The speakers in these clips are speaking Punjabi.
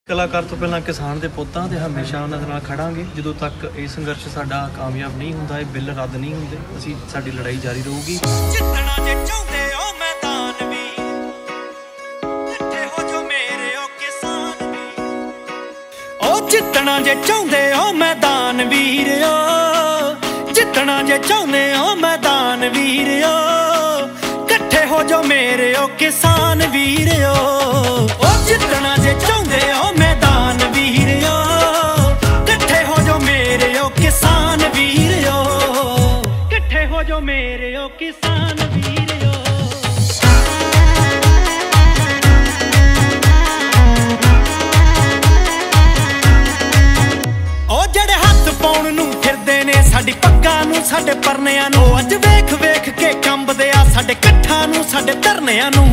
ਕਲਾਕਾਰ ਤੋਂ ਪਹਿਲਾਂ ਕਿਸਾਨ ਦੇ ਪੁੱਤਾਂ ਤੇ ਹਮੇਸ਼ਾ ਉਹਨਾਂ ਦੇ ਨਾਲ ਖੜਾਂਗੇ ਜਦੋਂ ਤੱਕ ਇਹ ਸੰਘਰਸ਼ ਸਾਡਾ ਕਾਮਯਾਬ ਨਹੀਂ ਹੁੰਦਾ, ਇਹ ਬਿੱਲ ਰੱਦ ਨਹੀਂ ਹੁੰਦੇ। ਅਸੀਂ ਸਾਡੀ ਲੜਾਈ ਜਾਰੀ ਰਹੂਗੀ। ਜਿੱਤਣਾ ਜੇ ਚਾਹੁੰਦੇ ਹੋ ਮੈਦਾਨ ਵੀ ਇਕੱਠੇ ਹੋ ਜੋ ਮੇਰੇ ਓ ਕਿਸਾਨ ਵੀ। ਓ ਜਿੱਤਣਾ ਜੇ ਚਾਹੁੰਦੇ ਹੋ ਮੈਦਾਨ ਵੀਰਿਓ, ਜਿੱਤਣਾ ਜੇ ਚਾਹੁੰਦੇ ਹੋ ਮੈਦਾਨ ਵੀਰਿਓ, ਇਕੱਠੇ ਹੋ ਜੋ ਮੇਰੇ ਓ ਕਿਸਾਨ ਵੀਰਿਓ। ਓ ਜਿੱਤਣਾ ਜੇ ਚਾਹੁੰਦੇ ਹੋ ਮੈਦਾਨ ਵੀਰਿਓ, ਇਕੱਠੇ ਹੋ ਜੋ ਮੇਰੇ ਓ ਕਿਸਾਨ ਵੀਰਿਓ, ਇਕੱਠੇ ਹੋ ਜੋ ਮੇਰੇ ਓ ਕਿਸਾਨ ਵੀਰਿਓ। ਓ ਜਿਹੜੇ ਹੱਥ ਪਾਉਣ ਨੂੰ ਫਿਰਦੇ ਨੇ ਸਾਡੀ ਪੱਗਾਂ ਨੂੰ, ਸਾਡੇ ਪਰਨਿਆਂ ਨੂੰ, ਅੱਜ ਵੇਖ ਵੇਖ ਕੇ ਕੰਬਦੇ ਆ ਸਾਡੇ ਕੱਠਾਂ ਨੂੰ, ਸਾਡੇ ਧਰਨਿਆਂ ਨੂੰ।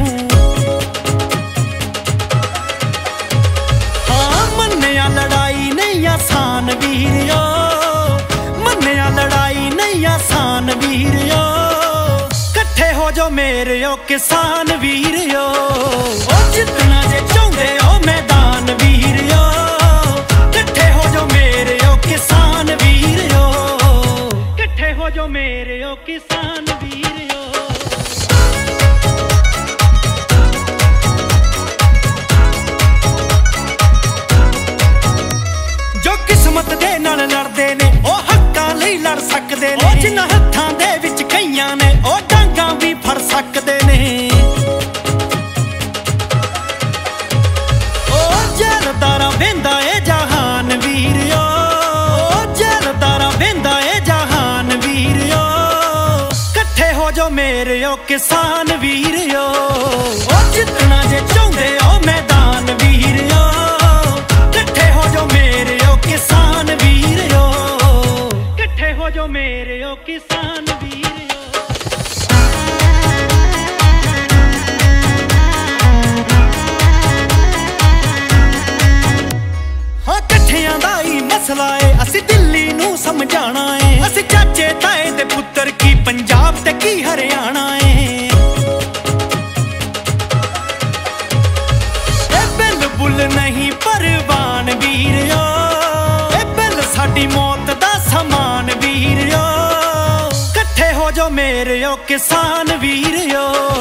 ਮੰਨਿਆ ਲੜਾਈ ਨਹੀਂ ਆਸਾਨ ਵੀਰਿਓ, ਮੰਨਿਆ ਲੜਾਈ ਨਹੀਂ ਆਸਾਨ ਵੀਰਿਓ, ਇਕੱਠੇ ਹੋ ਜੋ ਮੇਰੇ ਓ ਕਿਸਾਨ ਵੀਰਿਓ। ਓ ਜਿੱਤਣਾ ਜੇ ਚਾਹੁੰਦੇ ਹੋ ਮੈਦਾਨ ਵੀਰਿਓ, ਇਕੱਠੇ ਹੋ ਜੋ ਮੇਰੇ ਓ ਕਿਸਾਨ ਵੀਰਿਓ, ਇਕੱਠੇ ਹੋ ਜੋ ਮੇਰੇ ਓ ਕਿਸਾਨ ਵੀਰਿਓ। ਕਿਸਮਤ ਦੇ ਨਾਲ ਲੜਦੇ ਨੇ ਉਹ ਹੱਕਾਂ ਲਈ ਲੜ ਸਕਦੇ ਨੇ, ਉਹ ਜਿਨ੍ਹਾਂ ਹੱਥਾਂ ਦੇ ਵਿੱਚ ਕਈਆਂ ਨੇ ਉਹ ਡਾਂਗਾਂ ਵੀ ਫੜ ਸਕਦੇ ਨੇ। ਉਹ ਜੈਲਦਾਰਾ ਵੇਂਦਾ ਏ ਜਹਾਨ ਵੀਰਿਓ, ਉਹ ਜੈਲਦਾਰਾ ਵੇਂਦਾ ਏ ਜਹਾਨ ਵੀਰਿਓ, ਇਕੱਠੇ ਹੋ ਜੋ ਮੇਰੇ ਓ ਕਿਸਾਨ ਵੀਰਿਓ। ਉਹ ਜਿੱਤਣਾ ਜੇ ਚਾਹੁੰਦੇ ਹੋ ਮੈਦਾਨ ਵੀਰਿਓ, ਇਕੱਠੇ ਹੋ ਜੋ ਮੇਰੇ ਓ ਕਿਸਾਨ ਵੀਰਿਓ, ਇਕੱਠੇ ਹੋ ਜੋ ਮੇਰੇ ਓ ਕਿਸਾਨ ਵੀਰਿਓ। ਹਾਂ ਇਕੱਠਿਆਂ ਦਾ ਹੀ ਮਸਲਾ ਏ, ਅਸੀਂ ਦਿੱਲੀ ਨੂੰ ਸਮਝਾਣਾ ਏ, ਅਸੀਂ ਚਾਚੇ ਤਾਏ ਦੇ ਪੁੱਤਰ ਕੀ ਪੰਜਾਬ ਤੇ ਕੀ ਹਰਿਆਣਾ ਏ। ਇਹ ਬਿੱਲ ਬੁੱਲ ਨਹੀਂ ਪਰਵਾਨ ਵੀਰਿਓ, ਇਹ ਬਿੱਲ ਸਾਡੀ ਮੌਤ ਦਾ ਸਮਾਨ ਵੀਰਿਓ, ਇਕੱਠੇ ਹੋ ਜੋ ਮੇਰੇ ਓ ਕਿਸਾਨ ਵੀਰਿਓ।